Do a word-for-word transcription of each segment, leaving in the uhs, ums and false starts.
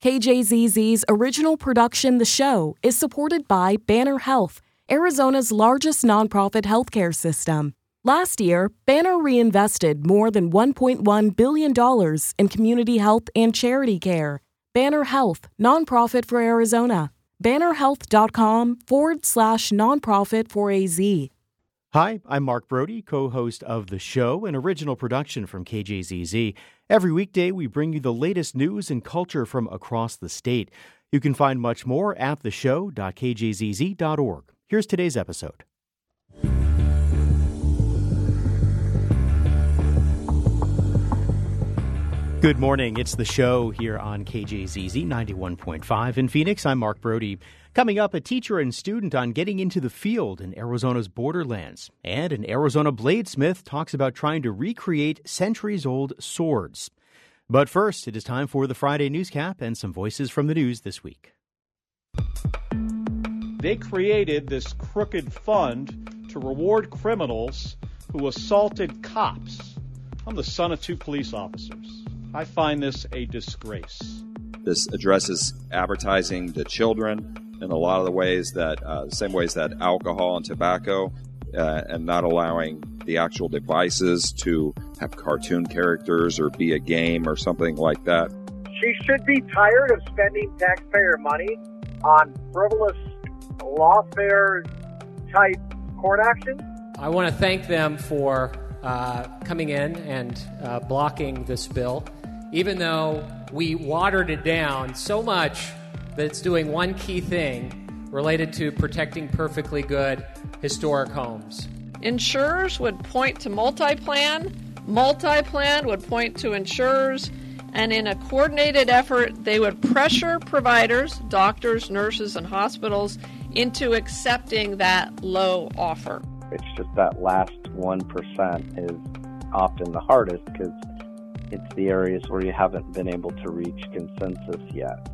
K J Z Z's original production, The Show, is supported by Banner Health, Arizona's largest nonprofit healthcare system. Last year, Banner reinvested more than one point one billion dollars in community health and charity care. Banner Health, nonprofit for Arizona. bannerhealth.com forward slash nonprofit for A Z. Hi, I'm Mark Brody, co-host of The Show, an original production from K J Z Z. Every weekday, we bring you the latest news and culture from across the state. You can find much more at the show dot k j z z dot org. Here's today's episode. Good morning. It's The Show here on K J Z Z ninety-one point five in Phoenix. I'm Mark Brody. Coming up, a teacher and student on getting into the field in Arizona's borderlands. And an Arizona bladesmith talks about trying to recreate centuries-old swords. But first, it is time for the Friday Newscap and some voices from the news this week. They created this crooked fund to reward criminals who assaulted cops. I'm the son of two police officers. I find this a disgrace. This addresses advertising to children in a lot of the ways that, uh, the same ways that alcohol and tobacco, uh, and not allowing the actual devices to have cartoon characters or be a game or something like that. She should be tired of spending taxpayer money on frivolous lawfare type court action. I want to thank them for uh, coming in and uh, blocking this bill, even though we watered it down so much that it's doing one key thing related to protecting perfectly good historic homes. Insurers would point to multi-plan, multi-plan would point to insurers, and in a coordinated effort, they would pressure providers, doctors, nurses, and hospitals into accepting that low offer. It's just that last one percent is often the hardest because it's the areas where you haven't been able to reach consensus yet.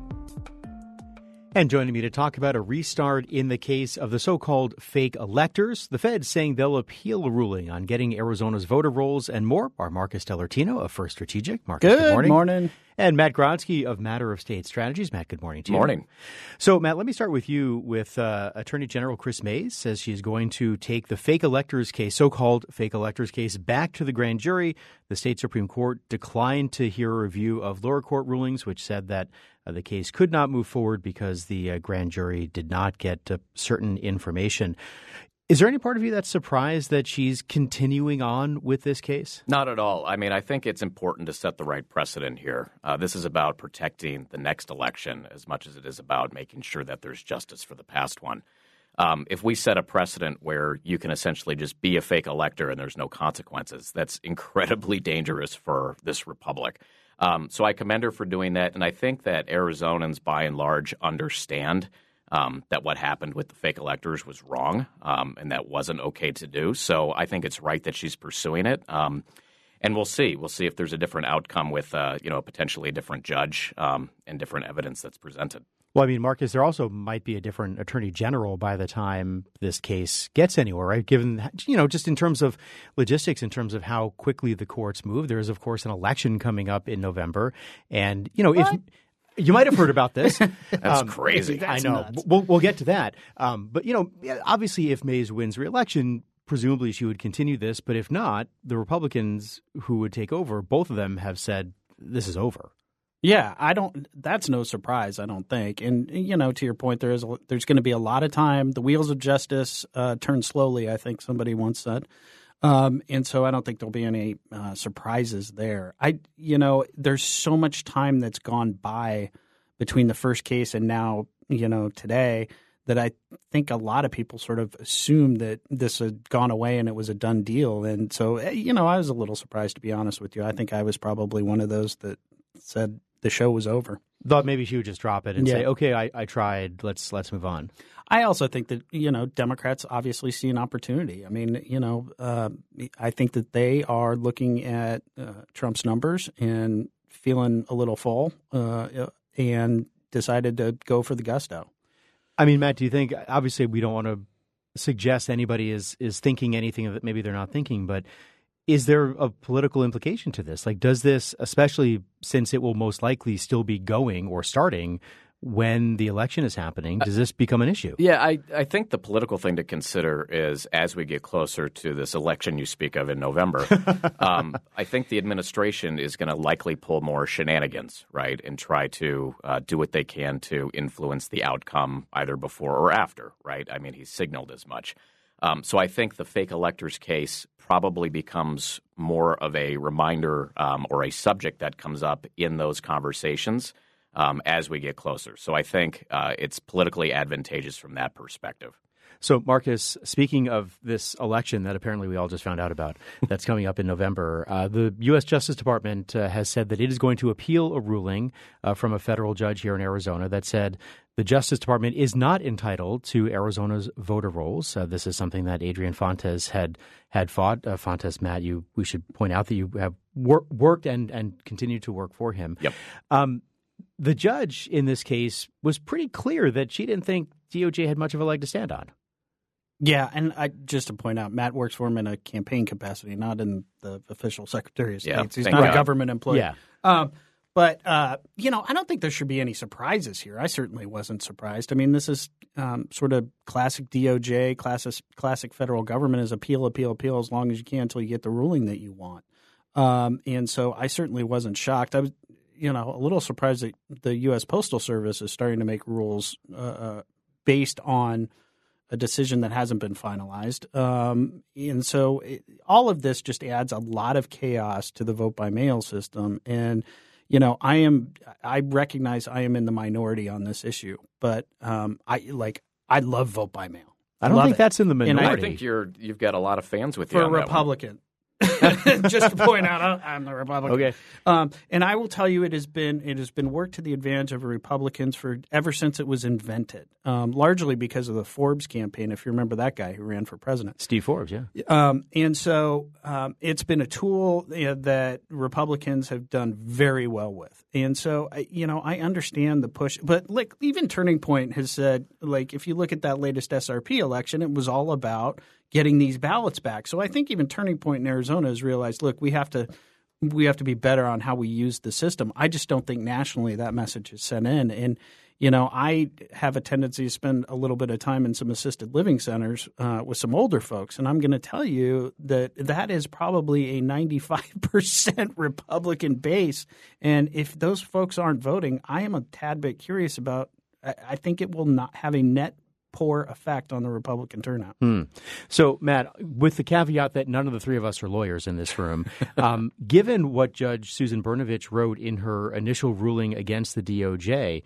And joining me to talk about a restart in the case of the so-called fake electors, the Fed saying they'll appeal a ruling on getting Arizona's voter rolls and more, are Marcus Dellartino of First Strategic. Marcus, good, good morning. morning. And Matt Grodsky of Matter of State Strategies. Matt, good morning to you. Morning. So, Matt, let me start with you with uh, Attorney General Kris Mayes says she is going to take the fake electors case, so-called fake electors case, back to the grand jury. The state Supreme Court declined to hear a review of lower court rulings, which said that uh, the case could not move forward because the uh, grand jury did not get uh, certain information. Is there any part of you that's surprised that she's continuing on with this case? Not at all. I mean, I think it's important to set the right precedent here. Uh, this is about protecting the next election as much as it is about making sure that there's justice for the past one. Um, if we set a precedent where you can essentially just be a fake elector and there's no consequences, that's incredibly dangerous for this republic. Um, so I commend her for doing that. And I think that Arizonans, by and large, understand Um, that what happened with the fake electors was wrong, um, and that wasn't okay to do. So I think it's right that she's pursuing it. Um, and we'll see. We'll see if there's a different outcome with, uh, you know, potentially a different judge um, and different evidence that's presented. Well, I mean, Marcus, there also might be a different attorney general by the time this case gets anywhere, right? Given, you know, just in terms of logistics, in terms of how quickly the courts move, there is, of course, an election coming up in November. And, you know, what? if you might have heard about this. That's um, crazy. I That's know. nuts. We'll, we'll get to that. Um, but, you know, obviously, if Mayes wins re-election, presumably she would continue this. But if not, the Republicans who would take over, both of them have said this is over. Yeah, I don't. That's no surprise, I don't think. And you know, to your point, there is a, there's going to be a lot of time. The wheels of justice uh, turn slowly. I think somebody once said, um, and so I don't think there'll be any uh, surprises there. I, you know, there's so much time that's gone by between the first case and now, you know, today, that I think a lot of people sort of assumed that this had gone away and it was a done deal. And so, you know, I was a little surprised, to be honest with you. I think I was probably one of those that said the show was over. Thought maybe she would just drop it and Yeah. say, okay, I, I tried. Let's let's move on. I also think that, you know, Democrats obviously see an opportunity. I mean, you know, uh, I think that they are looking at uh, Trump's numbers and feeling a little full uh, and decided to go for the gusto. I mean, Matt, do you think, obviously we don't want to suggest anybody is, is thinking anything that maybe they're not thinking, but Is there a political implication to this? Like, does this, especially since it will most likely still be going or starting when the election is happening, does this become an issue? Yeah, I, I think the political thing to consider is as we get closer to this election you speak of in November, um, I think the administration is going to likely pull more shenanigans, right, and try to uh, do what they can to influence the outcome either before or after, right? I mean, he's signaled as much. Um, so I think the fake electors case probably becomes more of a reminder um, or a subject that comes up in those conversations Um, as we get closer. So I think uh, it's politically advantageous from that perspective. So, Marcus, speaking of this election that apparently we all just found out about that's coming up in November, uh, the U S Justice Department uh, has said that it is going to appeal a ruling uh, from a federal judge here in Arizona that said the Justice Department is not entitled to Arizona's voter rolls. Uh, this is something that Adrian Fontes had had fought. Uh, Fontes, Matt, you we should point out that you have wor- worked and, and continue to work for him. Yep. Um, The judge in this case was pretty clear that she didn't think D O J had much of a leg to stand on. Yeah, and I just to point out, Matt works for him in a campaign capacity, not in the official Secretary of State. Yeah, He's not God. a government employee. Yeah. Um, but, uh, you know, I don't think there should be any surprises here. I certainly wasn't surprised. I mean, this is um, sort of classic D O J, classic, classic federal government is appeal, appeal, appeal as long as you can until you get the ruling that you want. Um, and so I certainly wasn't shocked. I was you know, a little surprised that the U S Postal Service is starting to make rules uh, uh, based on a decision that hasn't been finalized. Um, and so it, all of this just adds a lot of chaos to the vote-by-mail system. And, you know, I am I recognize I am in the minority on this issue, but um, I like I love vote-by-mail. I don't love think it. that's in the minority. I think you're you've got a lot of fans with you For on a that one. Republican. Just to point out, I'm the Republican. Okay, um, and I will tell you, it has been it has been worked to the advantage of Republicans for ever since it was invented. Um, largely because of the Forbes campaign, if you remember that guy who ran for president, Steve Forbes. Yeah, um, and so um, it's been a tool you know, that Republicans have done very well with. And so you know, I understand the push, but like even Turning Point has said, like if you look at that latest S R P election, it was all about getting these ballots back. So I think even Turning Point in Arizona has realized, look, we have to we have to be better on how we use the system. I just don't think nationally that message is sent in. And, you know, I have a tendency to spend a little bit of time in some assisted living centers uh, with some older folks. And I'm going to tell you that that is probably a ninety-five percent Republican base. And if those folks aren't voting, I am a tad bit curious about I, I think it will not have a net poor effect on the Republican turnout. Hmm. So, Matt, with the caveat that none of the three of us are lawyers in this room, um, given what Judge Susan Brnovich wrote in her initial ruling against the D O J,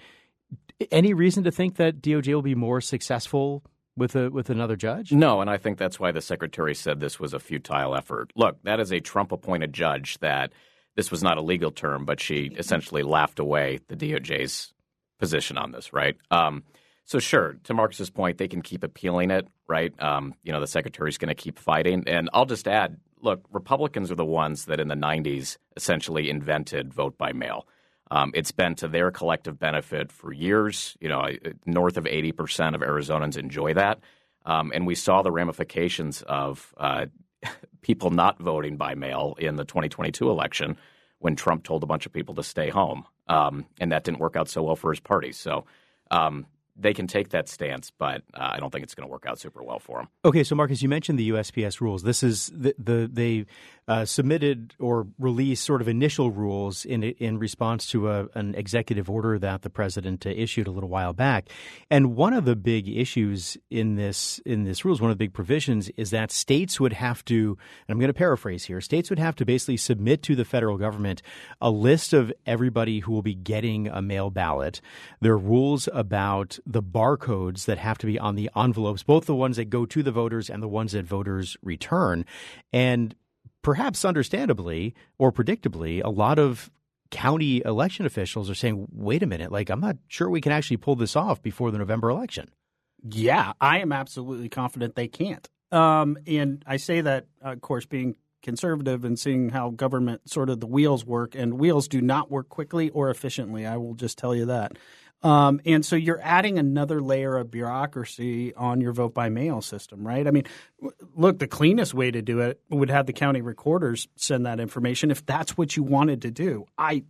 any reason to think that D O J will be more successful with a with another judge? No, and I think that's why the secretary said this was a futile effort. Look, that is a Trump-appointed judge that this was not a legal term, but she essentially laughed away the D O J's position on this, right? Um, So sure, to Marcus's point, they can keep appealing it, right? Um, you know, the secretary's going to keep fighting. And I'll just add, look, Republicans are the ones that in the nineties essentially invented vote by mail. Um, it's been to their collective benefit for years. You know, north of eighty percent of Arizonans enjoy that. Um, and we saw the ramifications of uh, people not voting by mail in the twenty twenty-two election when Trump told a bunch of people to stay home. Um, and that didn't work out so well for his party. So, um, they can take that stance, but uh, I don't think it's going to work out super well for them. Okay, so Marcus, you mentioned the U S P S rules. This is the, the they uh, submitted or released sort of initial rules in in response to a, an executive order that the president uh, issued a little while back. And one of the big issues in this in this rules, one of the big provisions, is that states would have to, and I'm going to paraphrase here, states would have to basically submit to the federal government a list of everybody who will be getting a mail ballot. There are rules about the barcodes that have to be on the envelopes, both the ones that go to the voters and the ones that voters return. And perhaps understandably or predictably, a lot of county election officials are saying, wait a minute, like, I'm not sure we can actually pull this off before the November election. Yeah, I am absolutely confident they can't. Um, and I say that, uh, of course, being conservative and seeing how government sort of the wheels work, and wheels do not work quickly or efficiently. I will just tell you that. Um, and so you're adding another layer of bureaucracy on your vote by mail system, right? I mean, look, the cleanest way to do it would have the county recorders send that information if that's what you wanted to do. I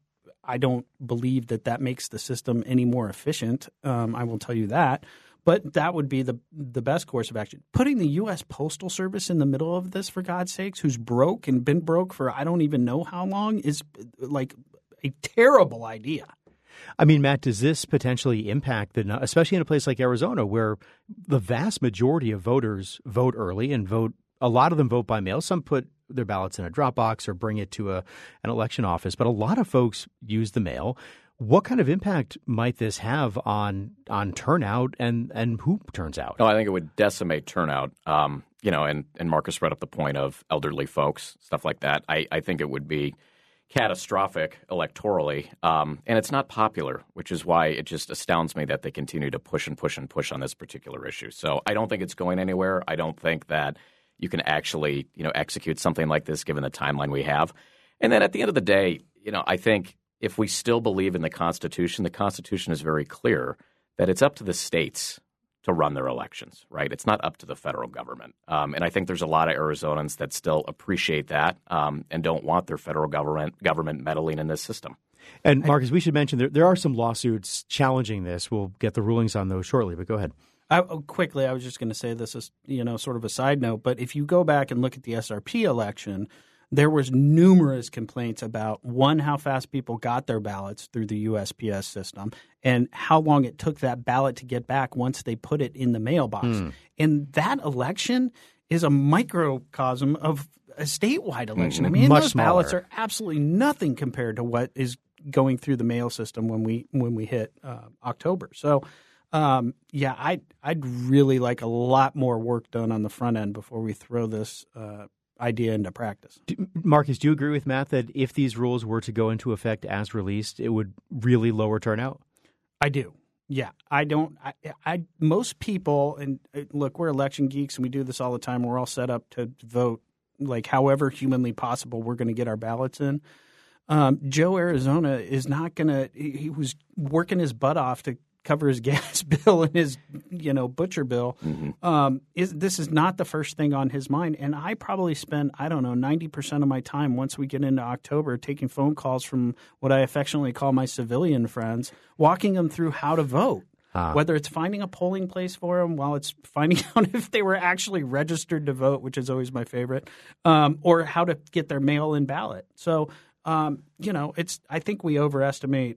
I don't believe that that makes the system any more efficient. Um, I will tell you that. But that would be the the best course of action. Putting the U S Postal Service in the middle of this, for God's sakes, who's broke and been broke for I don't even know how long, is like a terrible idea. I mean, Matt, does this potentially impact the, especially in a place like Arizona, where the vast majority of voters vote early and vote, a lot of them vote by mail. Some put their ballots in a drop box or bring it to a, an election office, but a lot of folks use the mail. What kind of impact might this have on on turnout and, and who turns out? No, I think it would decimate turnout. Um, you know, and, and Marcus brought up the point of elderly folks, stuff like that. I, I think it would be catastrophic electorally, um, and it's not popular, which is why it just astounds me that they continue to push and push and push on this particular issue. So I don't think it's going anywhere. I don't think that you can actually, you know, execute something like this given the timeline we have. And then at the end of the day, you know, I think if we still believe in the Constitution, the Constitution is very clear that it's up to the states to run their elections, right? It's not up to the federal government. Um, and I think there's a lot of Arizonans that still appreciate that um, and don't want their federal government government meddling in this system. And Marcus, we should mention there, there are some lawsuits challenging this. We'll get the rulings on those shortly, but go ahead. I, quickly, I was just going to say this as, you know, sort of a side note, but if you go back and look at the S R P election, there was numerous complaints about, one, how fast people got their ballots through the U S P S system and how long it took that ballot to get back once they put it in the mailbox. Mm. And that election is a microcosm of a statewide election. Mm, I mean, those smaller. ballots are absolutely nothing compared to what is going through the mail system when we when we hit uh, October. So, um, yeah, I'd, I'd really like a lot more work done on the front end before we throw this uh idea into practice. Marcus, do you agree with Matt that if these rules were to go into effect as released, it would really lower turnout? I do. Yeah, I don't. I, I most people, and look, we're election geeks, and we do this all the time. We're all set up to vote, like however humanly possible. We're going to get our ballots in. Um, Joe Arizona is not going to. He, he was working his butt off to cover his gas bill and his, you know, butcher bill. Mm-hmm. Um, is this is not the first thing on his mind. And I probably spend, I don't know, ninety percent of my time once we get into October taking phone calls from what I affectionately call my civilian friends, walking them through how to vote. Ah. Whether it's finding a polling place for them, while it's finding out if they were actually registered to vote, which is always my favorite, um, or how to get their mail-in ballot. So, um, you know, it's. I think we overestimate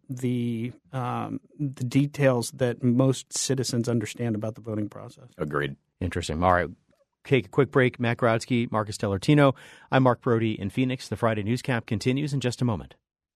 the um, the details that most citizens understand about the voting process. Agreed. Interesting. All right. Take a quick break. Matt Grodzki, Marcus Dellartino. I'm Mark Brody in Phoenix. The Friday Newscap continues in just a moment.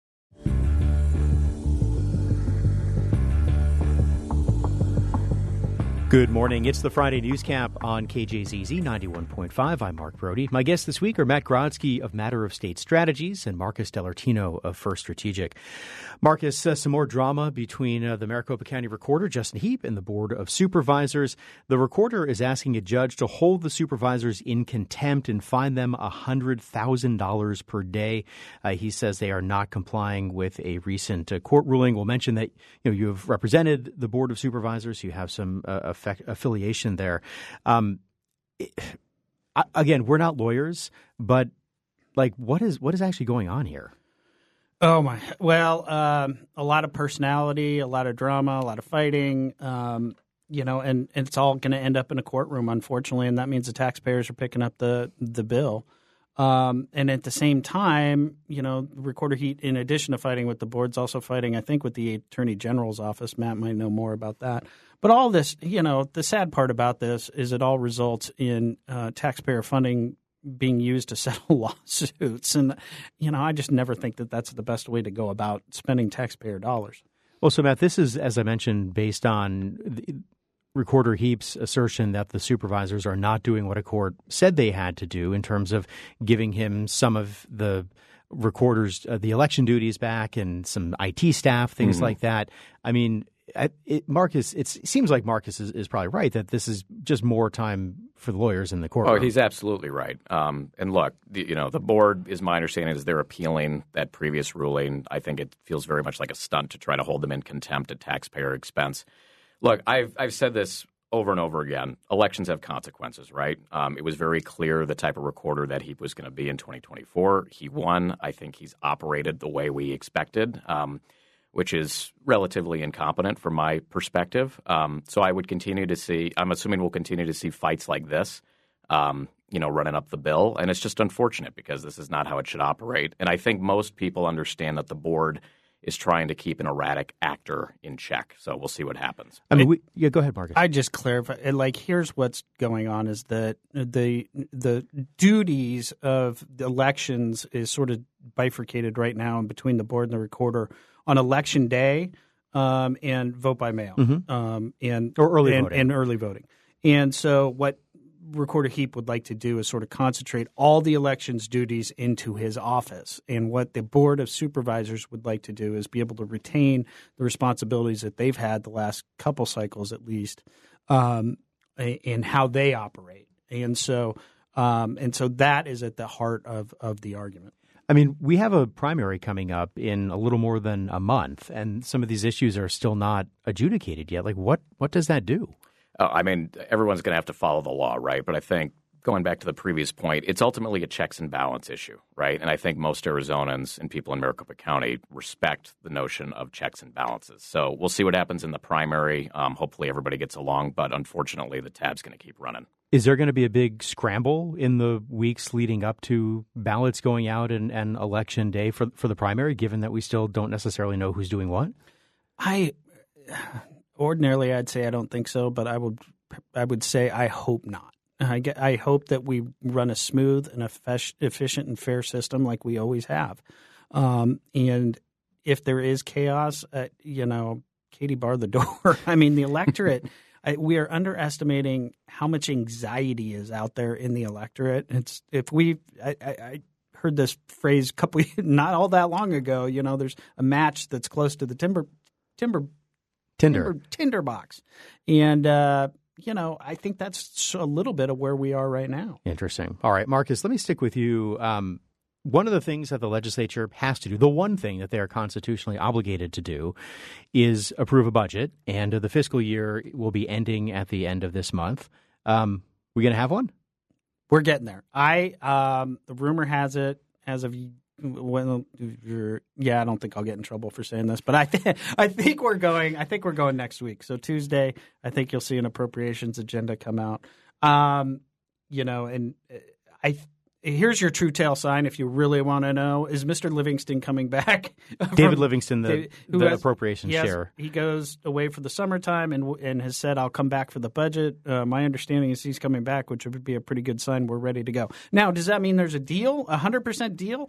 Good morning. It's the Friday Newscap on K J Z Z ninety-one point five. I'm Mark Brody. My guests this week are Matt Grodzki of Matter of State Strategies and Marcus Dellartino of First Strategic. Marcus, uh, some more drama between uh, the Maricopa County Recorder, Justin Heap, and the Board of Supervisors. The Recorder is asking a judge to hold the supervisors in contempt and fine them one hundred thousand dollars per day. Uh, he says they are not complying with a recent uh, court ruling. We'll mention that you know you have represented the Board of Supervisors. You have some uh, affiliation there. Um, it, again, we're not lawyers, but like, what is what is actually going on here? Oh my! Well, um, a lot of personality, a lot of drama, a lot of fighting. Um, you know, and, and it's all going to end up in a courtroom, unfortunately, and that means the taxpayers are picking up the the bill. Um, and at the same time, you know, Recorder Heap, in addition to fighting with the board's also fighting, I think, with the Attorney General's office. Matt might know more about that. But all this, you know, the sad part about this is it all results in uh, taxpayer funding being used to settle lawsuits. And, you know, I just never think that that's the best way to go about spending taxpayer dollars. Well, so, Matt, this is, as I mentioned, based on the Recorder Heap's assertion that the supervisors are not doing what a court said they had to do in terms of giving him some of the recorders, uh, the election duties back and some I T staff, things mm-hmm. like that. I mean, it, Marcus, it seems like Marcus is, is probably right that this is just more time for the lawyers in the courtroom. Oh, he's absolutely right. Um, and look, the, you know, the board, is my understanding, is they're appealing that previous ruling. I think it feels very much like a stunt to try to hold them in contempt at taxpayer expense. Look, I've I've said this over and over again. Elections have consequences, right? Um, it was very clear the type of recorder that he was going to be in twenty twenty-four. He won. I think he's operated the way we expected, um, which is relatively incompetent from my perspective. Um, so I would continue to see – I'm assuming we'll continue to see fights like this, um, you know, running up the bill. And it's just unfortunate because this is not how it should operate. And I think most people understand that the board – is trying to keep an erratic actor in check. So we'll see what happens. I mean, we, yeah, go ahead, Marcus. I just clarify. Like, here's what's going on: is that the the duties of the elections is sort of bifurcated right now in between the board and the recorder on election day um, and vote by mail, mm-hmm. um, and or early and, voting, and early voting. And so what Recorder Heap would like to do is sort of concentrate all the elections duties into his office. And what the Board of Supervisors would like to do is be able to retain the responsibilities that they've had the last couple cycles at least um, in how they operate. And so um, and so that is at the heart of, of the argument. I mean, we have a primary coming up in a little more than a month, and some of these issues are still not adjudicated yet. Like, what, what does that do? Uh, I mean, everyone's going to have to follow the law, right? But I think going back to the previous point, it's ultimately a checks and balance issue, right? And I think most Arizonans and people in Maricopa County respect the notion of checks and balances. So we'll see what happens in the primary. Um, hopefully everybody gets along, but unfortunately the tab's going to keep running. Is there going to be a big scramble in the weeks leading up to ballots going out and, and election day for for the primary, given that we still don't necessarily know who's doing what? I... Ordinarily, I'd say I don't think so, but I would I would say I hope not. I, get, I hope that we run a smooth and efficient and fair system like we always have. Um, and if there is chaos, uh, you know, Katie, bar the door. I mean, the electorate, I, we are underestimating how much anxiety is out there in the electorate. It's if we I, I, I heard this phrase a couple not all that long ago. You know, there's a match that's close to the timber timber. Tinder. Tinder, Tinderbox. And, uh, you know, I think that's a little bit of where we are right now. Interesting. All right, Marcus, let me stick with you. Um, one of the things that the legislature has to do, the one thing that they are constitutionally obligated to do, is approve a budget. And uh, the fiscal year will be ending at the end of this month. Um, we going to have one? We're getting there. I um, the rumor has it, as of Well, yeah, I don't think I'll get in trouble for saying this, but I think I think we're going. I think we're going next week. So Tuesday, I think you'll see an appropriations agenda come out. Um, you know, and I here's your true tail sign if you really want to know: is Mister Livingston coming back? David Livingston, the, who the has, appropriations has, chair. He goes away for the summertime and and has said, "I'll come back for the budget." Uh, my understanding is he's coming back, which would be a pretty good sign. We're ready to go. Now, does that mean there's a deal, a hundred percent deal?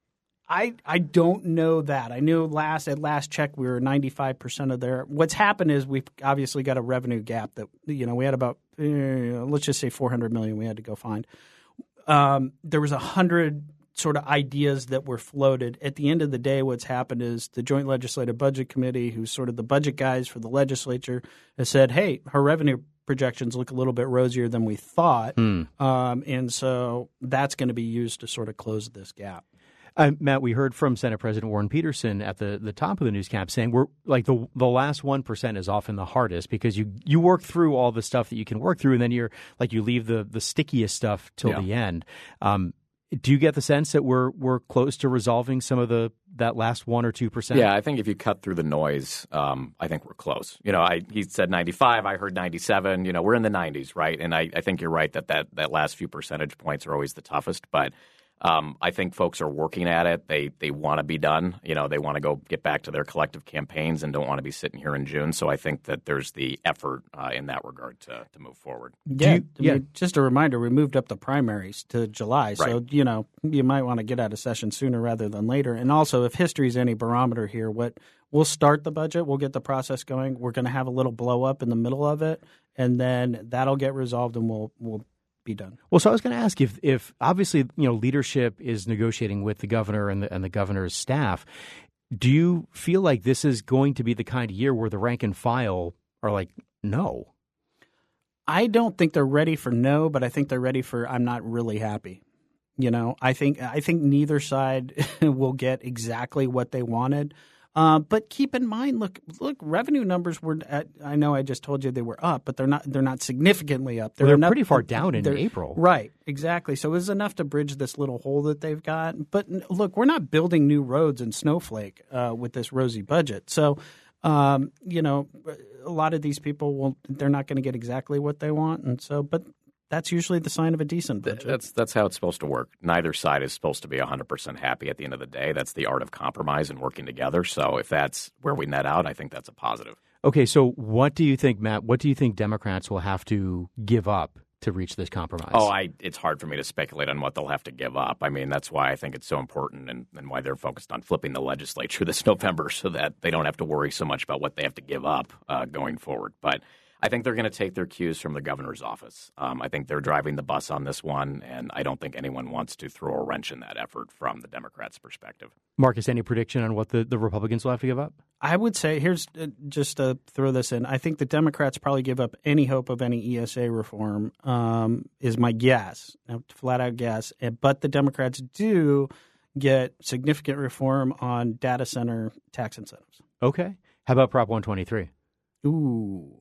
I I don't know that. I knew last at last check we were ninety-five percent of there. What's happened is we've obviously got a revenue gap that, you know, we had about, uh, let's just say four hundred million dollars we had to go find. Um, there was one hundred sort of ideas that were floated. At the end of the day, what's happened is the Joint Legislative Budget Committee, who's sort of the budget guys for the legislature, has said, hey, her revenue projections look a little bit rosier than we thought. Mm. Um, and so that's going to be used to sort of close this gap. Uh, Matt, we heard from Senate President Warren Peterson at the, the top of the newscap saying we're like the the last one percent is often the hardest because you you work through all the stuff that you can work through, and then you're like you leave the the stickiest stuff till yeah. the end. Um, do you get the sense that we're we're close to resolving some of the that last one or two percent? Yeah, I think if you cut through the noise, um, I think we're close. You know, I he said ninety-five, I heard ninety-seven. You know, we're in the nineties, right? And I, I think you're right that, that that last few percentage points are always the toughest, but. Um, I think folks are working at it. They they want to be done. You know, they want to go get back to their collective campaigns and don't want to be sitting here in June. So I think that there's the effort uh, in that regard to to move forward. Yeah, you, yeah. I mean, just a reminder, we moved up the primaries to July. So, right. you know, you might want to get out of session sooner rather than later. And also, if history's any barometer here, what we'll start the budget, we'll get the process going. We're going to have a little blow up in the middle of it, and then that'll get resolved and we'll we'll be done. Well, so I was going to ask if, if obviously, you know, leadership is negotiating with the governor and the, and the governor's staff. Do you feel like this is going to be the kind of year where the rank and file are like, no? I don't think they're ready for no, but I think they're ready for I'm not really happy. You know, I think I think neither side will get exactly what they wanted. Uh, but keep in mind, look, look, revenue numbers were at, I know I just told you they were up, but they're not they're not significantly up. They're, well, they're enough, pretty far down in April. Right, exactly. So it was enough to bridge this little hole that they've got. But look, we're not building new roads in Snowflake uh, with this rosy budget. So, um, you know, a lot of these people, will they're not going to get exactly what they want. And so, but that's usually the sign of a decent budget. That's that's how it's supposed to work. Neither side is supposed to be one hundred percent happy at the end of the day. That's the art of compromise and working together. So if that's where we net out, I think that's a positive. Okay, so what do you think, Matt, what do you think Democrats will have to give up to reach this compromise? Oh, I, it's hard for me to speculate on what they'll have to give up. I mean, that's why I think it's so important and, and why they're focused on flipping the legislature this November so that they don't have to worry so much about what they have to give up uh, going forward. But I think they're going to take their cues from the governor's office. Um, I think they're driving the bus on this one, and I don't think anyone wants to throw a wrench in that effort from the Democrats' perspective. Marcus, any prediction on what the, the Republicans will have to give up? I would say, here's uh, just to throw this in, I think the Democrats probably give up any hope of any E S A reform, um, is my guess, a flat-out guess. But the Democrats do get significant reform on data center tax incentives. Okay. How about Prop one twenty-three? Ooh.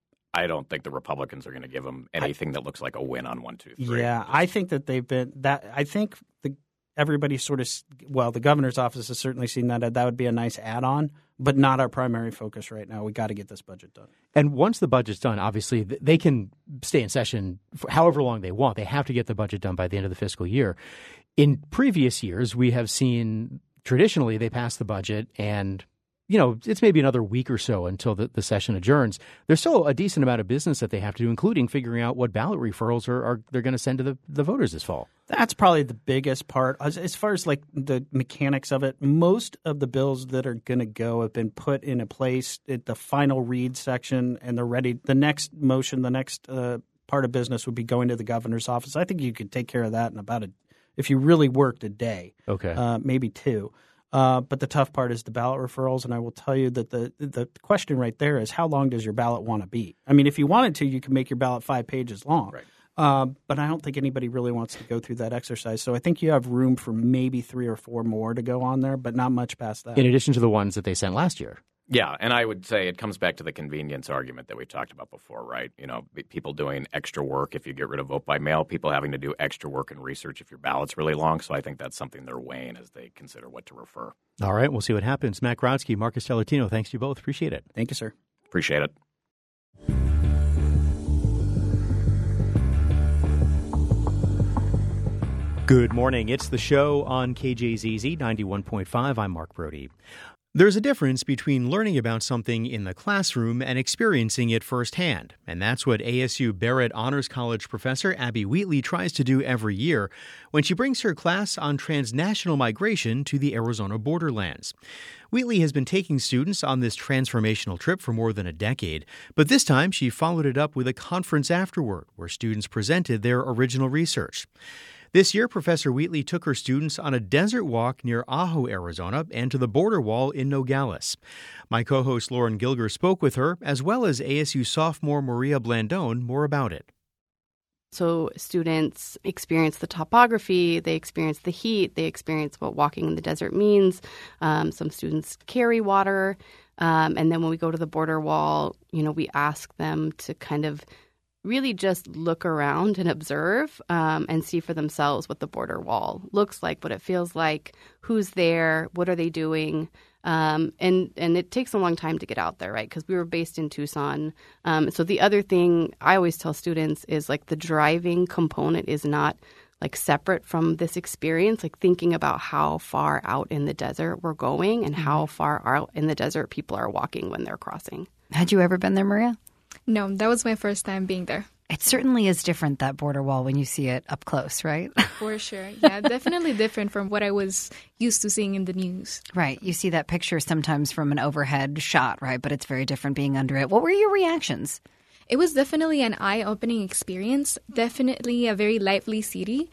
I don't think the Republicans are going to give them anything I, that looks like a win on one, two, three. Yeah, Just, I think that they've been that. I think the everybody sort of well, the governor's office has certainly seen that that would be a nice add-on, but not our primary focus right now. We got to get this budget done. And once the budget's done, obviously they can stay in session for however long they want. They have to get the budget done by the end of the fiscal year. In previous years, we have seen traditionally they pass the budget and, you know, it's maybe another week or so until the, the session adjourns. There's still a decent amount of business that they have to do, including figuring out what ballot referrals are, are they're going to send to the, the voters this fall. That's probably the biggest part. As, as far as like the mechanics of it, most of the bills that are going to go have been put in a place at the final read section, and they're ready. The next motion, the next uh, part of business would be going to the governor's office. I think you could take care of that in about a, if you really worked a day, okay, uh, maybe two. Uh, but the tough part is the ballot referrals, and I will tell you that the the question right there is how long does your ballot want to be? I mean, if you wanted to, you could make your ballot five pages long. Right. Uh, but I don't think anybody really wants to go through that exercise. So I think you have room for maybe three or four more to go on there, but not much past that. In addition to the ones that they sent last year. Yeah, and I would say it comes back to the convenience argument that we talked about before, right? You know, people doing extra work if you get rid of vote by mail, people having to do extra work and research if your ballot's really long. So I think that's something they're weighing as they consider what to refer. All right, we'll see what happens. Matt Grodsky, Marcus Tallartino, thanks to you both. Appreciate it. Thank you, sir. Appreciate it. Good morning. It's the show on K J Z Z ninety-one point five. I'm Mark Brody. There's a difference between learning about something in the classroom and experiencing it firsthand, and that's what A S U Barrett Honors College professor Abby Wheatley tries to do every year when she brings her class on transnational migration to the Arizona borderlands. Wheatley has been taking students on this transformational trip for more than a decade, but this time she followed it up with a conference afterward where students presented their original research. This year, Professor Wheatley took her students on a desert walk near Ajo, Arizona, and to the border wall in Nogales. My co-host Lauren Gilger spoke with her, as well as A S U sophomore Maria Blandone, more about it. So students experience the topography, they experience the heat, they experience what walking in the desert means. Um, some students carry water. Um, and then when we go to the border wall, you know, we ask them to kind of really just look around and observe um, and see for themselves what the border wall looks like, what it feels like, who's there, what are they doing. Um, and, and it takes a long time to get out there, right? Because we were based in Tucson. Um, so the other thing I always tell students is like the driving component is not like separate from this experience, like thinking about how far out in the desert we're going and how far out in the desert people are walking when they're crossing. Had you ever been there, Maria? No, that was my first time being there. It certainly is different, that border wall, when you see it up close, right? For sure. Yeah, definitely different from what I was used to seeing in the news. Right. You see that picture sometimes from an overhead shot, right? But it's very different being under it. What were your reactions? It was definitely an eye-opening experience, definitely a very lively city.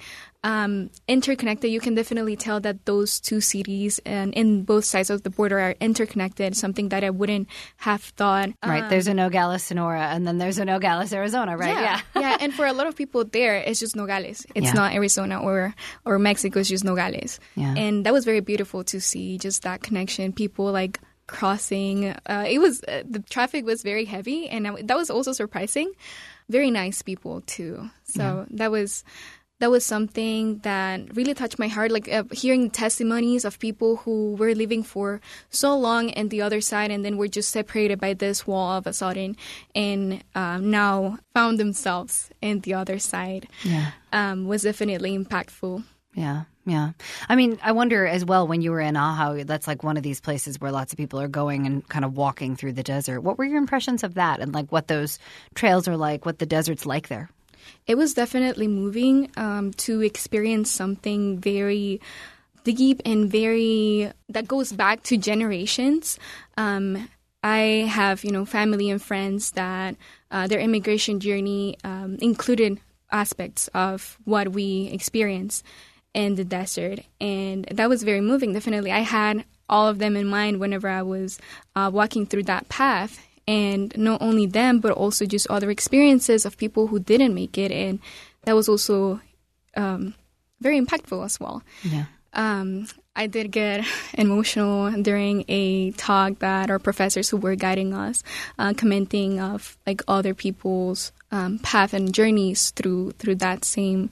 um, interconnected. You can definitely tell that those two cities and in both sides of the border are interconnected, something that I wouldn't have thought. Right. Um, there's a Nogales, Sonora, and then there's a Nogales, Arizona, right? Yeah. Yeah. yeah. And for a lot of people there, it's just Nogales. It's Yeah. not Arizona or, or Mexico. It's just Nogales. Yeah. And that was very beautiful to see, just that connection. People like crossing. Uh, it was uh, the traffic was very heavy, and I, that was also surprising. Very nice people too. So Yeah. that was that was something that really touched my heart. Like uh, hearing testimonies of people who were living for so long in the other side, and then were just separated by this wall all of a sudden, and um, now found themselves in the other side. Yeah. Um, was definitely impactful. Yeah, yeah. I mean, I wonder as well, when you were in Aja, that's like one of these places where lots of people are going and kind of walking through the desert. What were your impressions of that, and like what those trails are like, what the desert's like there? It was definitely moving um, to experience something very deep and very that goes back to generations. Um, I have, you know, family and friends that uh, their immigration journey um, included aspects of what we experience in the desert, and that was very moving. Definitely, I had all of them in mind whenever I was uh, walking through that path. And not only them, but also just other experiences of people who didn't make it. And that was also um, very impactful as well. Yeah. Um, I did get emotional during a talk that our professors who were guiding us, uh, commenting of like other people's um, path and journeys through through that same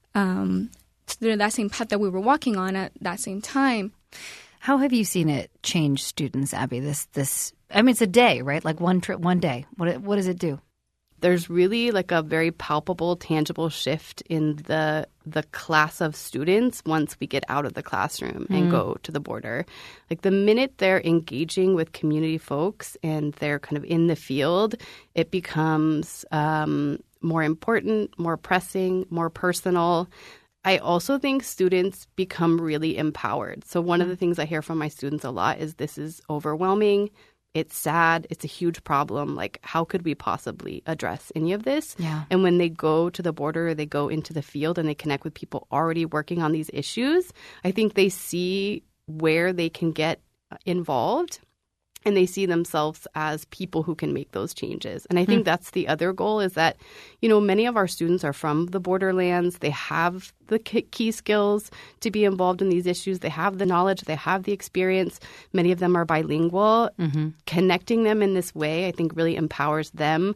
um, through that same path that we were walking on at that same time. How have you seen it change students, Abby? This this I mean, it's a day, right? Like one trip, one day. What what does it do? There's really like a very palpable, tangible shift in the the class of students once we get out of the classroom and Mm. go to the border. Like the minute they're engaging with community folks and they're kind of in the field, it becomes um, more important, more pressing, more personal. I also think students become really empowered. So one of the things I hear from my students a lot is this is overwhelming. It's sad. It's a huge problem. Like, how could we possibly address any of this? Yeah. And when they go to the border, they go into the field and they connect with people already working on these issues, I think they see where they can get involved and they see themselves as people who can make those changes. And I think Hmm. that's the other goal is that, you know, many of our students are from the borderlands. They have the k- key skills to be involved in these issues. They have the knowledge. They have the experience. Many of them are bilingual. Mm-hmm. Connecting them in this way, I think, really empowers them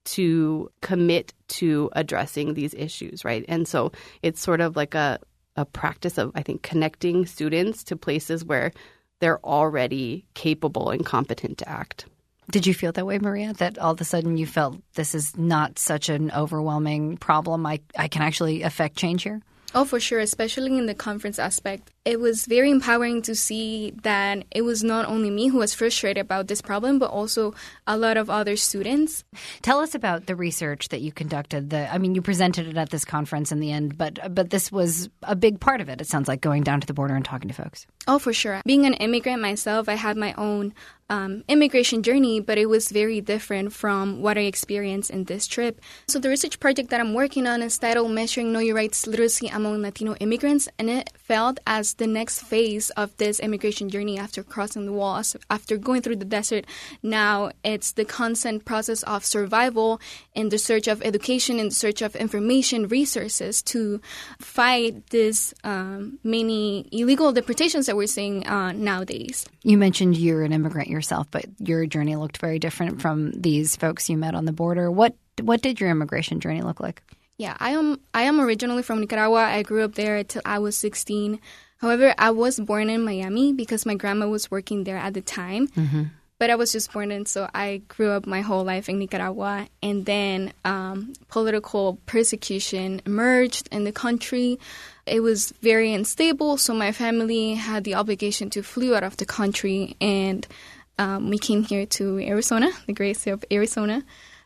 to commit to addressing these issues, right? And so it's sort of like a, a practice of, I think, connecting students to places where they're already capable and competent to act. Did you feel that way, Maria, that all of a sudden you felt this is not such an overwhelming problem? I, I can actually affect change here? Oh, for sure, especially in the conference aspect. It was very empowering to see that it was not only me who was frustrated about this problem, but also a lot of other students. Tell us about the research that you conducted. The, I mean, you presented it at this conference in the end, but but this was a big part of it, it sounds like, going down to the border and talking to folks. Oh, for sure. Being an immigrant myself, I had my own um, immigration journey, but it was very different from what I experienced in this trip. So the research project that I'm working on is titled Measuring Know Your Rights Literacy Among Latino Immigrants, and it felt as the next phase of this immigration journey after crossing the walls, after going through the desert. Now it's the constant process of survival in the search of education, in the search of information, resources to fight these um, many illegal deportations that we're seeing uh, nowadays. You mentioned you're an immigrant yourself, but your journey looked very different from these folks you met on the border. What what did your immigration journey look like? Yeah, I am I am originally from Nicaragua. I grew up there until I was sixteen. However, I was born in Miami because my grandma was working there at the time. Mm-hmm. But I was just born in, so I grew up my whole life in Nicaragua. And then um, political persecution emerged in the country. It was very unstable, so my family had the obligation to flee out of the country. And um, we came here to Arizona, the great state of Arizona.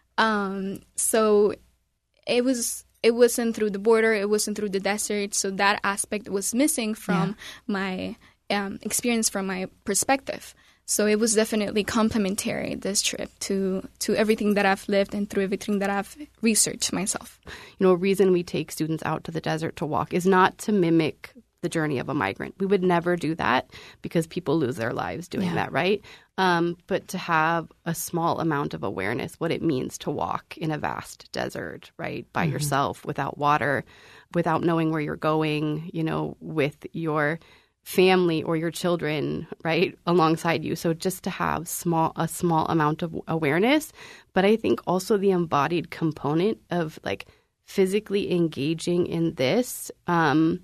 Um, so it was... It wasn't through the border. It wasn't through the desert. So that aspect was missing from yeah. my um, experience, from my perspective. So it was definitely complementary, this trip, to, to everything that I've lived and through everything that I've researched myself. You know, a reason we take students out to the desert to walk is not to mimic the journey of a migrant. We would never do that because people lose their lives doing yeah. that, right? Um, but to have a small amount of awareness, what it means to walk in a vast desert, right, by mm-hmm. yourself, without water, without knowing where you're going, you know, with your family or your children, right, alongside you. So just to have small a small amount of awareness, but I think also the embodied component of like physically engaging in this um,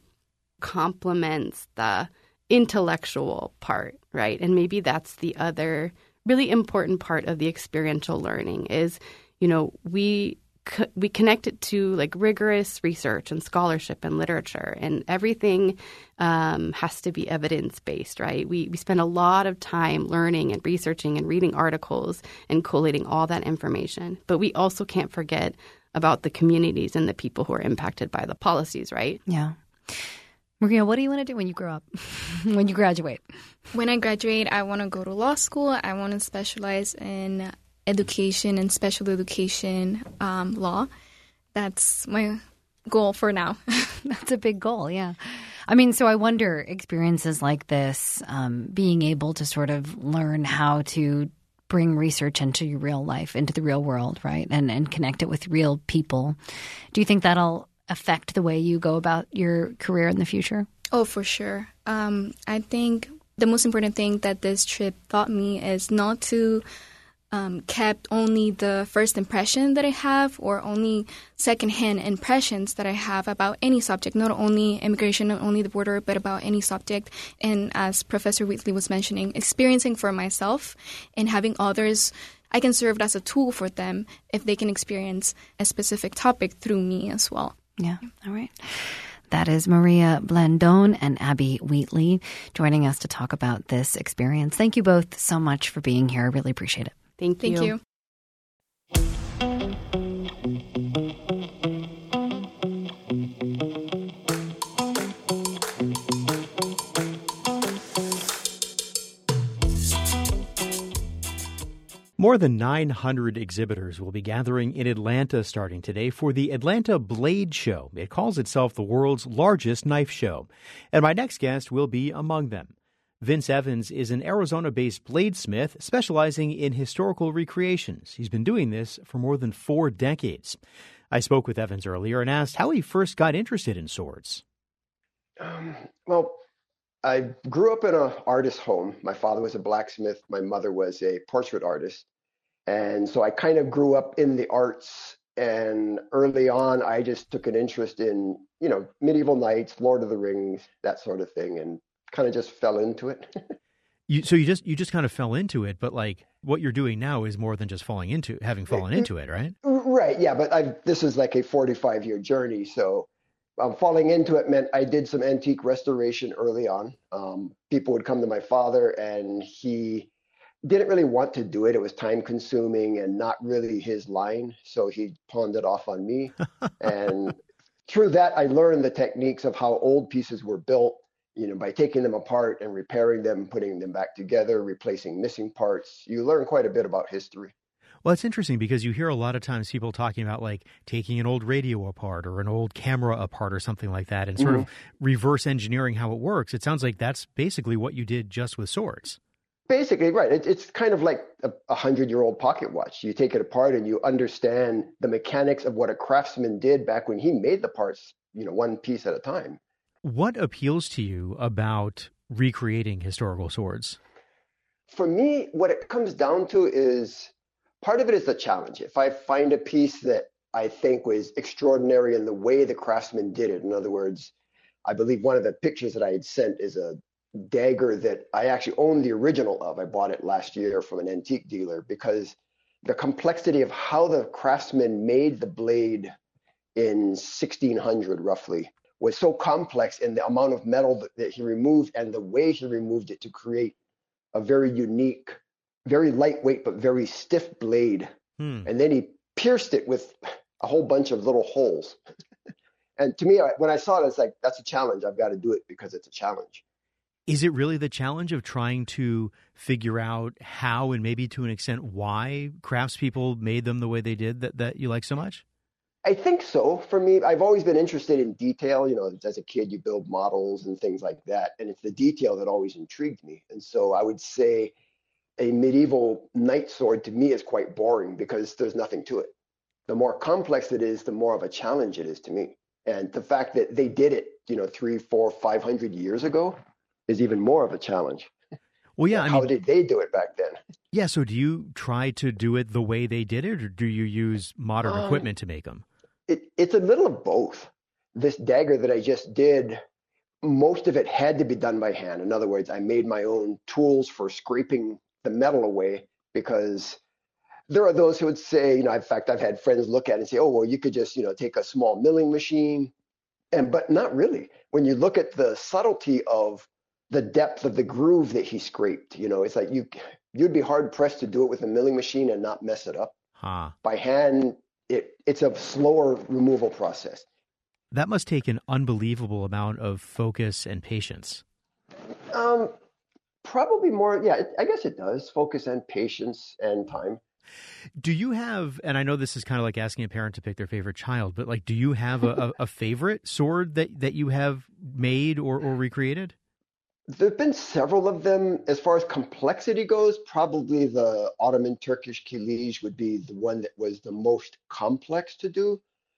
complements the intellectual part, right? And maybe that's the other really important part of the experiential learning is, you know, we co- we connect it to like rigorous research and scholarship and literature, and everything um, has to be evidence-based, right? We we spend a lot of time learning and researching and reading articles and collating all that information, but we also can't forget about the communities and the people who are impacted by the policies, right? Yeah. Maria, what do you want to do when you grow up, when you graduate? When I graduate, I want to go to law school. I want to specialize in education and special education um, law. That's my goal for now. That's a big goal, yeah. I mean, so I wonder, experiences like this, um, being able to sort of learn how to bring research into your real life, into the real world, right, and and connect it with real people. Do you think that'll affect the way you go about your career in the future? Oh, for sure. Um, I think the most important thing that this trip taught me is not to um, kept only the first impression that I have or only secondhand impressions that I have about any subject, not only immigration, not only the border, but about any subject. And as Professor Wheatley was mentioning, experiencing for myself and having others, I can serve as a tool for them if they can experience a specific topic through me as well. Yeah. All right. That is Maria Blandón and Abby Wheatley joining us to talk about this experience. Thank you both so much for being here. I really appreciate it. Thank you. Thank you. More than nine hundred exhibitors will be gathering in Atlanta starting today for the Atlanta Blade Show. It calls itself the world's largest knife show. And my next guest will be among them. Vince Evans is an Arizona-based bladesmith specializing in historical recreations. He's been doing this for more than four decades. I spoke with Evans earlier and asked how he first got interested in swords. Um, well, I grew up in an artist home. My father was a blacksmith. My mother was a portrait artist. And so I kind of grew up in the arts, and early on, I just took an interest in, you know, medieval knights, Lord of the Rings, that sort of thing, and kind of just fell into it. you, so you just you just kind of fell into it, but like what you're doing now is more than just falling into having fallen into it, right? Right. Yeah, but I this is like a forty-five year journey. So um, falling into it meant I did some antique restoration early on. Um, people would come to my father, and he didn't really want to do it. It was time consuming and not really his line. So he pawned it off on me. And through that, I learned the techniques of how old pieces were built, you know, by taking them apart and repairing them, putting them back together, replacing missing parts. You learn quite a bit about history. Well, it's interesting because you hear a lot of times people talking about like taking an old radio apart or an old camera apart or something like that and sort mm-hmm. of reverse engineering how it works. It sounds like that's basically what you did just with swords. Basically, right. It, it's kind of like a hundred-year-old pocket watch. You take it apart and you understand the mechanics of what a craftsman did back when he made the parts, you know, one piece at a time. What appeals to you about recreating historical swords? For me, what it comes down to is part of it is the challenge. If I find a piece that I think was extraordinary in the way the craftsman did it, in other words, I believe one of the pictures that I had sent is a dagger that I actually own the original of. I bought it last year from an antique dealer because the complexity of how the craftsman made the blade in sixteen hundred roughly was so complex, in the amount of metal that, that he removed and the way he removed it to create a very unique, very lightweight but very stiff blade. Hmm. And then he pierced it with a whole bunch of little holes. And to me, when I saw it, it's like, that's a challenge. I've got to do it because it's a challenge. Is it really the challenge of trying to figure out how and maybe to an extent why craftspeople made them the way they did that, that you like so much? I think so. For me, I've always been interested in detail. You know, as a kid, you build models and things like that. And it's the detail that always intrigued me. And so I would say a medieval knight sword to me is quite boring because there's nothing to it. The more complex it is, the more of a challenge it is to me. And the fact that they did it, you know, three, four, five hundred years ago is even more of a challenge. Well, yeah. I How mean, did they do it back then? Yeah. So do you try to do it the way they did it, or do you use modern Um, equipment to make them? It, it's a little of both. This dagger that I just did, most of it had to be done by hand. In other words, I made my own tools for scraping the metal away because there are those who would say, you know, in fact, I've had friends look at it and say, oh, well, you could just, you know, take a small milling machine. And but not really. When you look at the subtlety of the depth of the groove that he scraped, you know, it's like you you'd be hard pressed to do it with a milling machine and not mess it up. Huh. By hand, it it's a slower removal process. That must take an unbelievable amount of focus and patience. Um, probably more. Yeah, it, I guess it does. Focus and patience and time. Do you have, and I know this is kind of like asking a parent to pick their favorite child, but like, do you have a, a, a favorite sword that, that you have made or, or recreated? There have been several of them. As far as complexity goes, probably the Ottoman Turkish Kilij would be the one that was the most complex to do.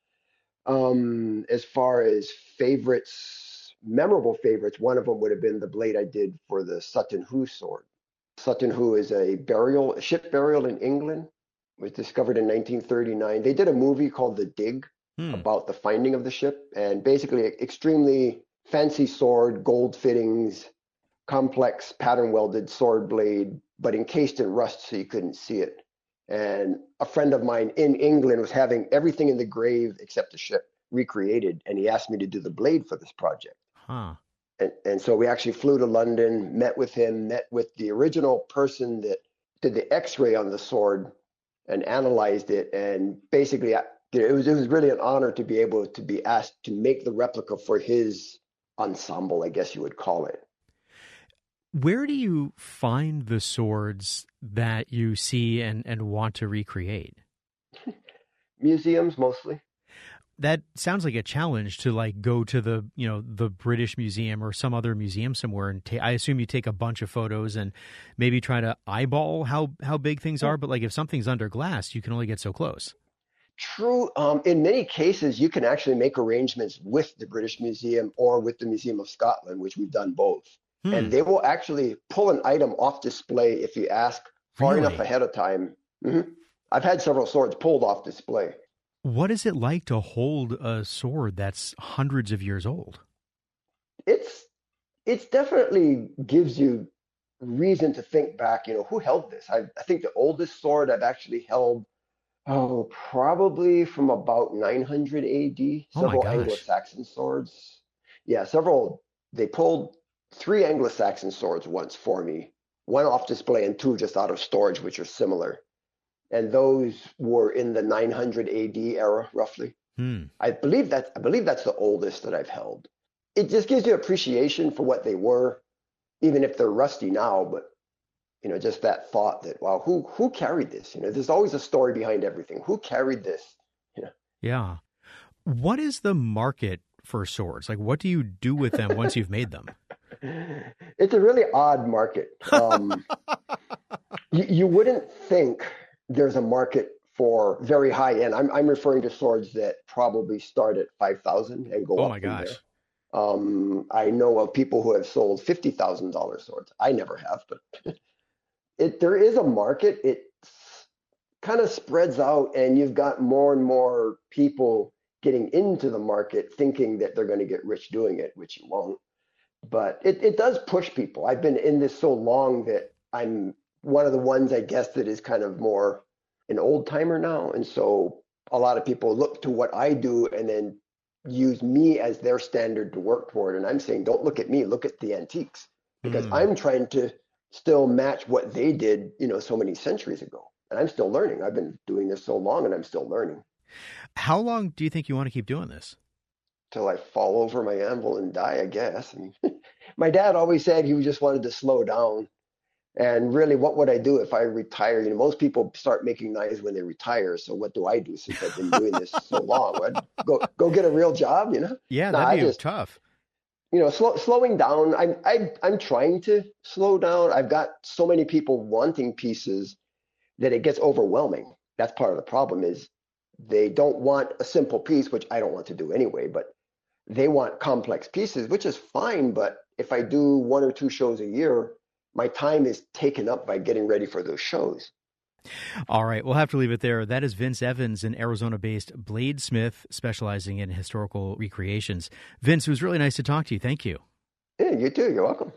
Um, as far as favorites, memorable favorites, one of them would have been the blade I did for the Sutton Hoo sword. Sutton Hoo is a burial, a ship burial in England. It was discovered in nineteen thirty-nine. They did a movie called The Dig hmm. about the finding of the ship, and basically extremely fancy sword, gold fittings, complex pattern welded sword blade, but encased in rust so you couldn't see it. And a friend of mine in England was having everything in the grave except the ship recreated, and he asked me to do the blade for this project. Huh. And, and so we actually flew to London, met with him, met with the original person that did the x-ray on the sword and analyzed it. And basically, it was, it was really an honor to be able to be asked to make the replica for his ensemble, I guess you would call it. Where do you find the swords that you see and, and want to recreate? Museums, mostly. That sounds like a challenge to like go to the, you know, the British Museum or some other museum somewhere. And ta- I assume you take a bunch of photos and maybe try to eyeball how, how big things are. But like if something's under glass, you can only get so close. True. Um, in many cases, you can actually make arrangements with the British Museum or with the Museum of Scotland, which we've done both. Hmm. And they will actually pull an item off display if you ask far Really? enough ahead of time. Mm-hmm. I've had several swords pulled off display. What is it like to hold a sword that's hundreds of years old? It's it's definitely gives you reason to think back. You know, who held this? I, I think the oldest sword I've actually held, oh, probably from about nine hundred A D. Oh my Several gosh. Anglo-Saxon swords. Yeah, several. They pulled three Anglo-Saxon swords once for me. One off display and two just out of storage, which are similar. And those were in the nine hundred A D era, roughly. Hmm. I believe that I believe that's the oldest that I've held. It just gives you appreciation for what they were, even if they're rusty now. But you know, just that thought that wow, who who carried this? You know, there's always a story behind everything. Who carried this? You know. Yeah. What is the market for swords? Like, what do you do with them once you've made them? It's a really odd market. Um, you, you wouldn't think there's a market for very high end. I'm I'm referring to swords that probably start at five thousand and go Oh up my from gosh. there. Um, I know of people who have sold fifty thousand dollar swords. I never have, but it there is a market. It kind of spreads out, and you've got more and more people getting into the market thinking that they're going to get rich doing it, which you won't. But it, it does push people. I've been in this so long that I'm one of the ones, I guess, that is kind of more an old timer now. And so a lot of people look to what I do and then use me as their standard to work toward. And I'm saying, don't look at me, look at the antiques, because Mm. I'm trying to still match what they did, you know, so many centuries ago. And I'm still learning. I've been doing this so long and I'm still learning. How long do you think you want to keep doing this? till I fall over my anvil and die, I guess. I mean, my dad always said he just wanted to slow down. And really, what would I do if I retire? You know, most people start making knives when they retire. So what do I do since I've been doing this so long? I'd go go get a real job, you know? Yeah, no, that'd I be just, tough. You know, slow, slowing down. I'm I, I'm trying to slow down. I've got so many people wanting pieces that it gets overwhelming. That's part of the problem is they don't want a simple piece, which I don't want to do anyway, but they want complex pieces, which is fine. But if I do one or two shows a year, my time is taken up by getting ready for those shows. All right, we'll have to leave it there. That is Vince Evans, an Arizona-based bladesmith specializing in historical recreations. Vince, it was really nice to talk to you. Thank you. Yeah, you too. You're welcome.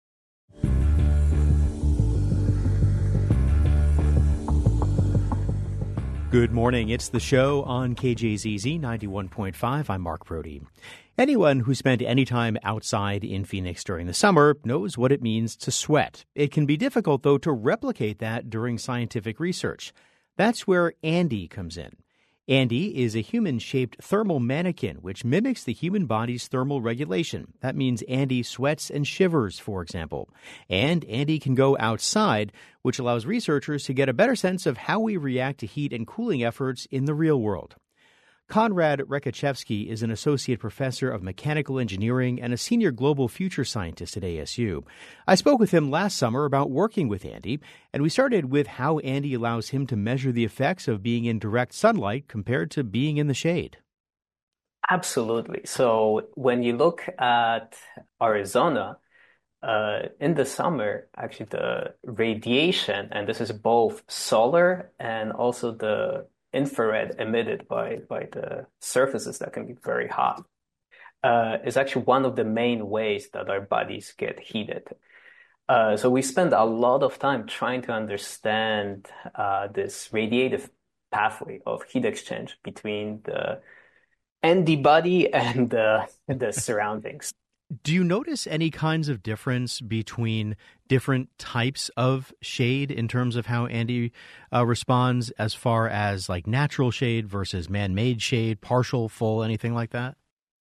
Good morning. It's The Show on K J Z Z ninety-one point five. I'm Mark Brody. Anyone who spent any time outside in Phoenix during the summer knows what it means to sweat. It can be difficult, though, to replicate that during scientific research. That's where Andy comes in. Andy is a human-shaped thermal mannequin, which mimics the human body's thermal regulation. That means Andy sweats and shivers, for example. And Andy can go outside, which allows researchers to get a better sense of how we react to heat and cooling efforts in the real world. Konrad Rekachevsky is an associate professor of mechanical engineering and a senior global future scientist at A S U. I spoke with him last summer about working with Andy, and we started with how Andy allows him to measure the effects of being in direct sunlight compared to being in the shade. Absolutely. So when you look at Arizona, uh, in the summer, actually the radiation, and this is both solar and also the infrared emitted by, by the surfaces that can be very hot, uh, is actually one of the main ways that our bodies get heated. Uh, so we spend a lot of time trying to understand uh, this radiative pathway of heat exchange between the Andy body and the, the surroundings. Do you notice any kinds of difference between different types of shade in terms of how Andy uh, responds as far as like natural shade versus man-made shade, partial, full, anything like that?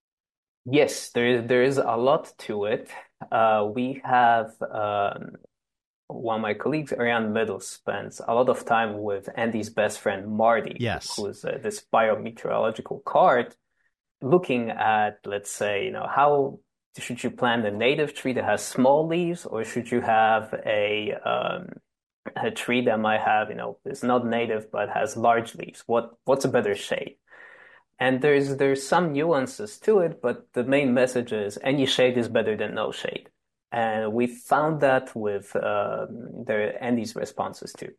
Yes, there, there is a lot to it. Uh, we have um, one of my colleagues, Ariane Middle, spends a lot of time with Andy's best friend, Marty, yes. who's uh, this biometeorological card, looking at, let's say, you know, how should you plant a native tree that has small leaves, or should you have a um, a tree that might have, you know, is not native but has large leaves? What what's a better shade? And there's there's some nuances to it, but the main message is any shade is better than no shade. And we found that with um, the Andy's responses too.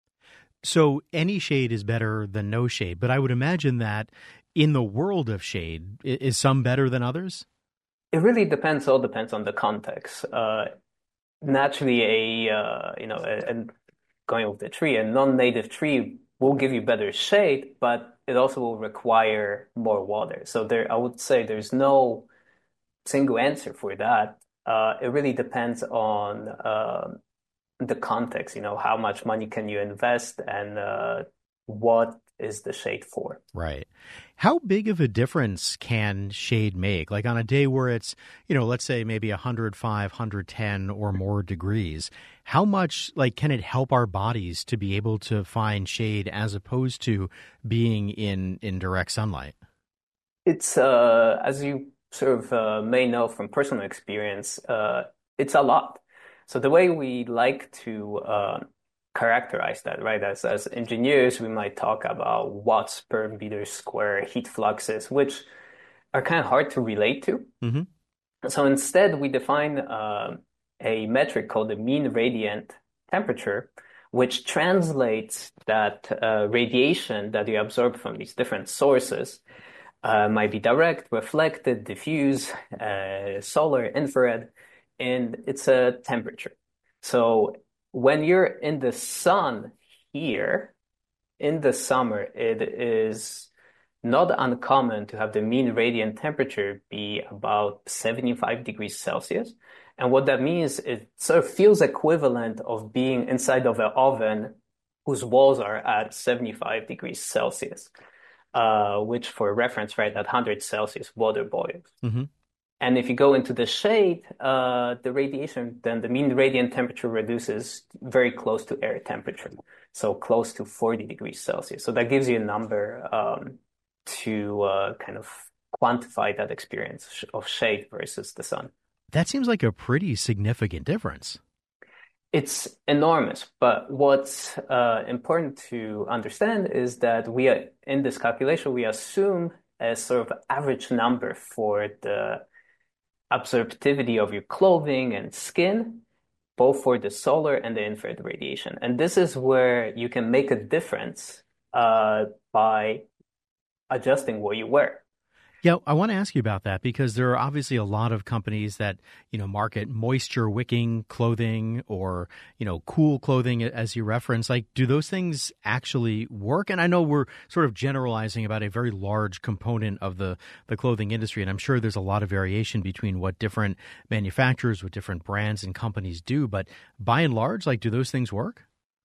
So any shade is better than no shade, but I would imagine that in the world of shade, is some better than others? It really depends. All depends on the context. Uh, naturally, a uh, you know, a, a, going with the tree, a non-native tree will give you better shade, but it also will require more water. So there, I would say, there's no single answer for that. Uh, it really depends on uh, the context. You know, how much money can you invest, and uh, what is the shade for? Right. How big of a difference can shade make? Like on a day where it's, you know, let's say maybe one hundred five, one hundred ten or more degrees, how much like can it help our bodies to be able to find shade as opposed to being in, in direct sunlight? It's, uh, as you sort of uh, may know from personal experience, uh, it's a lot. So the way we like to uh, characterize that, right? As as engineers, we might talk about watts per meter square heat fluxes, which are kind of hard to relate to. Mm-hmm. So instead, we define uh, a metric called the mean radiant temperature, which translates that uh, radiation that you absorb from these different sources, uh, might be direct, reflected, diffuse, uh, solar, infrared, and it's a temperature. So when you're in the sun here, in the summer, it is not uncommon to have the mean radiant temperature be about seventy-five degrees Celsius. And what that means, it sort of feels equivalent of being inside of an oven whose walls are at seventy-five degrees Celsius. uh, which for reference, right, at one hundred Celsius, water boils. Mm-hmm. And if you go into the shade, uh, the radiation, then the mean radiant temperature reduces very close to air temperature, so close to forty degrees Celsius. So that gives you a number um, to uh, kind of quantify that experience of shade versus the sun. That seems like a pretty significant difference. It's enormous, but what's uh, important to understand is that we are, in this calculation, we assume a sort of average number for the absorptivity of your clothing and skin, both for the solar and the infrared radiation. And this is where you can make a difference uh, by adjusting what you wear. Yeah, I want to ask you about that because there are obviously a lot of companies that, you know, market moisture wicking clothing or, you know, cool clothing as you reference. Like, do those things actually work? And I know we're sort of generalizing about a very large component of the, the clothing industry, and I'm sure there's a lot of variation between what different manufacturers, what different brands and companies do. But by and large, like, do those things work?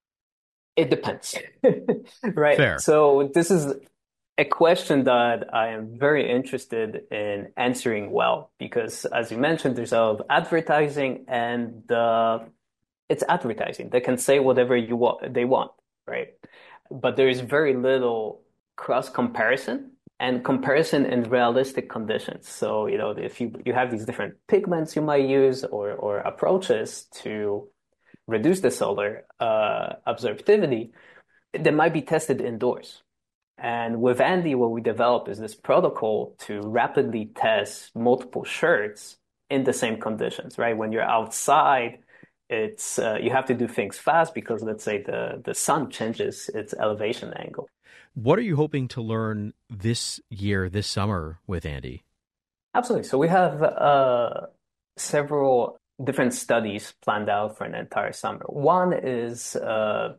It depends, right? Fair. So this is a question that I am very interested in answering well, because as you mentioned, there's a lot of advertising and uh, it's advertising. They can say whatever you want, they want, right? But there is very little cross comparison and comparison in realistic conditions. So, you know, if you, you have these different pigments you might use or, or approaches to reduce the solar uh, absorptivity, they might be tested indoors. And with Andy, what we developed is this protocol to rapidly test multiple shirts in the same conditions, right? When you're outside, it's uh, you have to do things fast because, let's say, the, the sun changes its elevation angle. What are you hoping to learn this year, this summer with Andy? Absolutely. So we have uh, several different studies planned out for an entire summer. One is uh,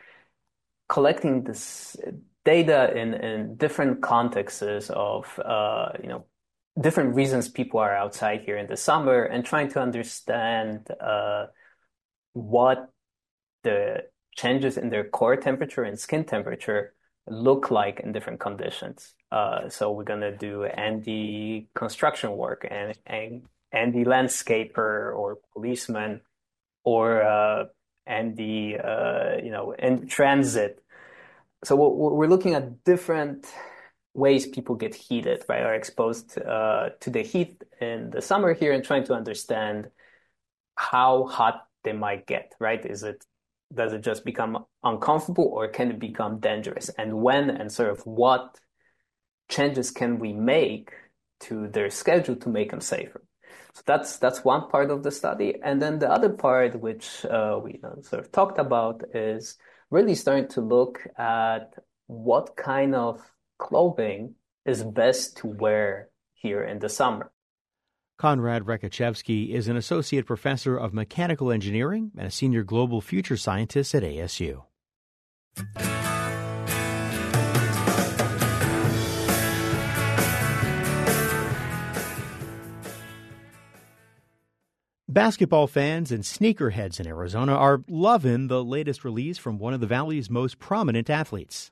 collecting this data in, in different contexts of, uh, you know, different reasons people are outside here in the summer and trying to understand uh, what the changes in their core temperature and skin temperature look like in different conditions. Uh, so we're going to do Andy construction work and, and Andy landscaper or policeman or uh, Andy, uh, you know, in transit. So we're looking at different ways people get heated, right, are exposed uh, to the heat in the summer here and trying to understand how hot they might get, right? Is it, does it just become uncomfortable or can it become dangerous? And when and sort of what changes can we make to their schedule to make them safer? So that's that's one part of the study. And then the other part, which uh, we you know, sort of talked about, is really starting to look at what kind of clothing is best to wear here in the summer. Konrad Rekachevsky is an associate professor of mechanical engineering and a senior global future scientist at A S U. Basketball fans and sneakerheads in Arizona are loving the latest release from one of the Valley's most prominent athletes.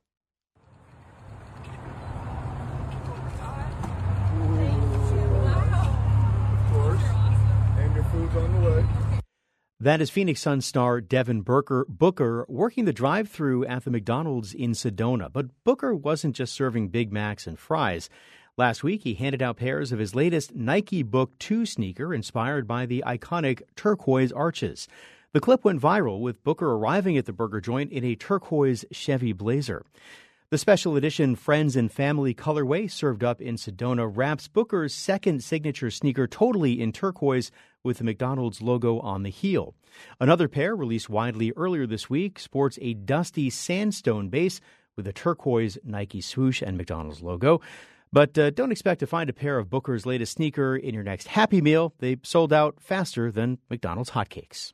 That is Phoenix Suns star Devin Booker, Booker working the drive-thru at the McDonald's in Sedona. But Booker wasn't just serving Big Macs and fries. Last week, he handed out pairs of his latest Nike Book two sneaker inspired by the iconic turquoise arches. The clip went viral with Booker arriving at the burger joint in a turquoise Chevy Blazer. The special edition Friends and Family colorway served up in Sedona wraps Booker's second signature sneaker totally in turquoise with the McDonald's logo on the heel. Another pair, released widely earlier this week, sports a dusty sandstone base with a turquoise Nike swoosh and McDonald's logo. But uh, don't expect to find a pair of Booker's latest sneaker in your next Happy Meal. They sold out faster than McDonald's hotcakes.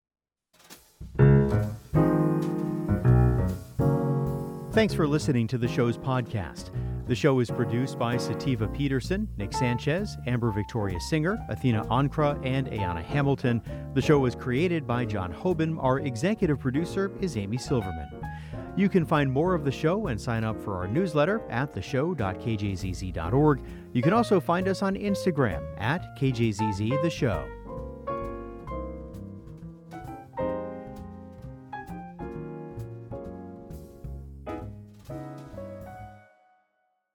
Thanks for listening to the show's podcast. The show is produced by Sativa Peterson, Nick Sanchez, Amber Victoria Singer, Athena Ankra, and Ayana Hamilton. The show was created by John Hoban. Our executive producer is Amy Silverman. You can find more of the show and sign up for our newsletter at the show dot k j z z dot org. You can also find us on Instagram at K J Z Z The Show.